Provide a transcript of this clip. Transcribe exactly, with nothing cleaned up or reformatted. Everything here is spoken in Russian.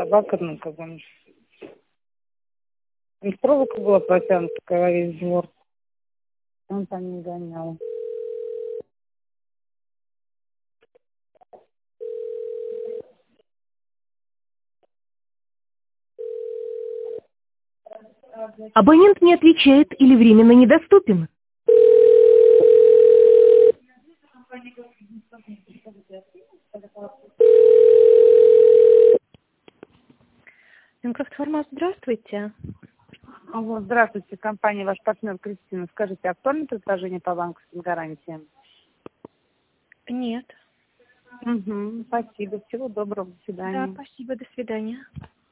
собака, ну, как бы, ну, проволока была протянута, такая весь двор. Он там не гонял. Абонент не отвечает или временно недоступен. Минкрафт-формат, здравствуйте. А вот, здравствуйте, компания «Ваш партнер» Кристина. Скажите, актуальное предложение по банковским гарантиям? Нет. Угу, спасибо. Всего доброго. До Да, свидания. спасибо, до свидания.